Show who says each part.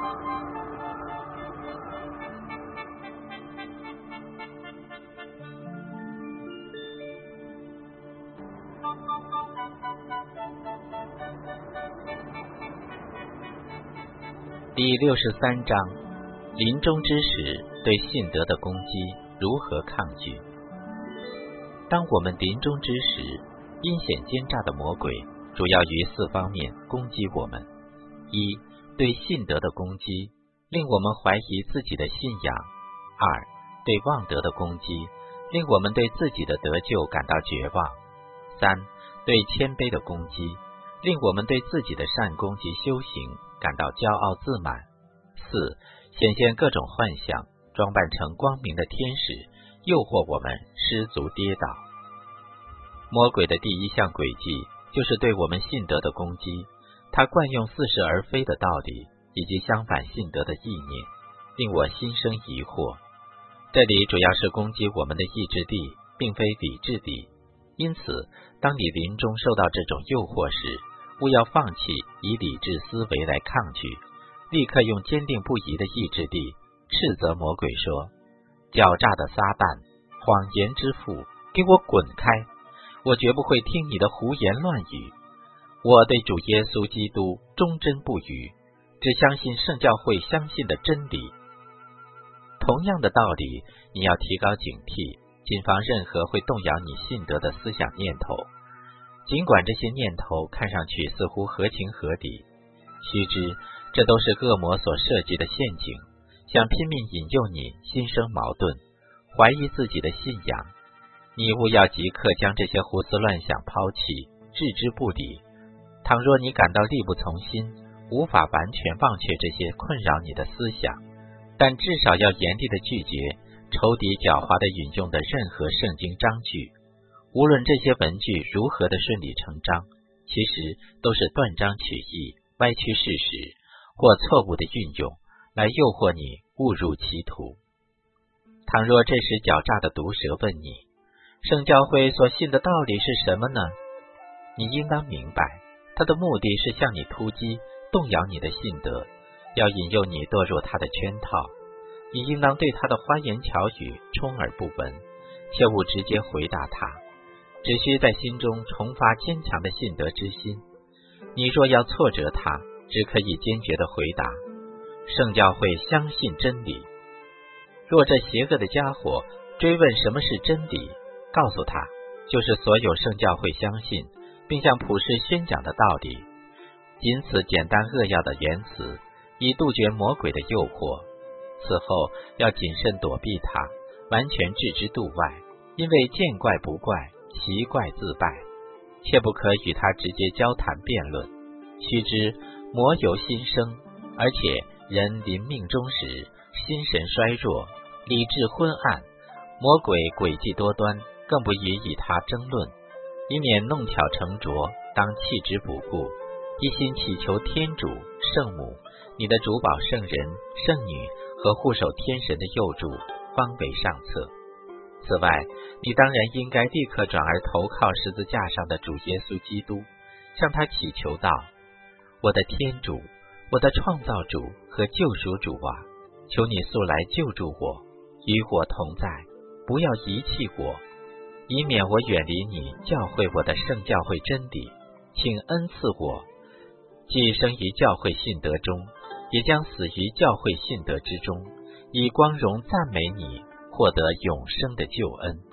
Speaker 1: 第63章，临终之时对信德的攻击如何抗拒？当我们临终之时，阴险奸诈的魔鬼主要于4方面攻击我们：一、对信德的攻击，令我们怀疑自己的信仰；二、对望德的攻击，令我们对自己的得救感到绝望；三、对谦卑的攻击，令我们对自己的善功及修行感到骄傲自满；四、显现各种幻象，装扮成光明的天使，诱惑我们失足跌倒。魔鬼的第一项诡计就是对我们信德的攻击，他惯用似是而非的道理以及相反信德的意念，令我心生疑惑。这里主要是攻击我们的意志力，并非理智力。因此，当你临终受到这种诱惑时，勿要放弃以理智思维来抗拒，立刻用坚定不移的意志力斥责魔鬼说：狡诈的撒旦，谎言之父，给我滚开！我绝不会听你的胡言乱语。我对主耶稣基督忠贞不渝，只相信圣教会相信的真理。同样的道理，你要提高警惕，谨防任何会动摇你信德的思想念头。尽管这些念头看上去似乎合情合理，须知这都是恶魔所设计的陷阱，想拼命引诱你心生矛盾，怀疑自己的信仰。你务要即刻将这些胡思乱想抛弃，置之不理。倘若你感到力不从心，无法完全忘却这些困扰你的思想，但至少要严厉地拒绝仇敌狡猾地引用的任何圣经章句。无论这些文句如何的顺理成章，其实都是断章取义、歪曲事实或错误的运用，来诱惑你误入歧途。倘若这时狡诈的毒蛇问你，圣教会所信的道理是什么呢？你应当明白，他的目的是向你突击，动摇你的信德，要引诱你堕入他的圈套。你应当对他的花言巧语充耳不闻，切勿直接回答他，只需在心中重发坚强的信德之心。你若要挫折他，只可以坚决地回答：圣教会相信真理。若这邪恶的家伙追问什么是真理，告诉他，就是所有圣教会相信并向普世宣讲的道理。仅此简单扼要的言辞，以杜绝魔鬼的诱惑。此后要谨慎躲避他，完全置之度外，因为见怪不怪，习怪自败，切不可与他直接交谈辩论。须知魔由心生，而且人临命终时，心神衰弱，理智昏暗，魔鬼诡计多端，更不宜与他争论，以免弄巧成拙，当弃之不顾，一心祈求天主、圣母、你的主保圣人、圣女和护守天神的佑助，方为上策。此外，你当然应该立刻转而投靠十字架上的主耶稣基督，向他祈求道：我的天主，我的创造主和救赎主啊，求你速来救助我，与我同在，不要遗弃我，以免我远离你教会我的圣教会真理。请恩赐我，既生于教会信德中，也将死于教会信德之中，以光荣赞美你，获得永生的救恩。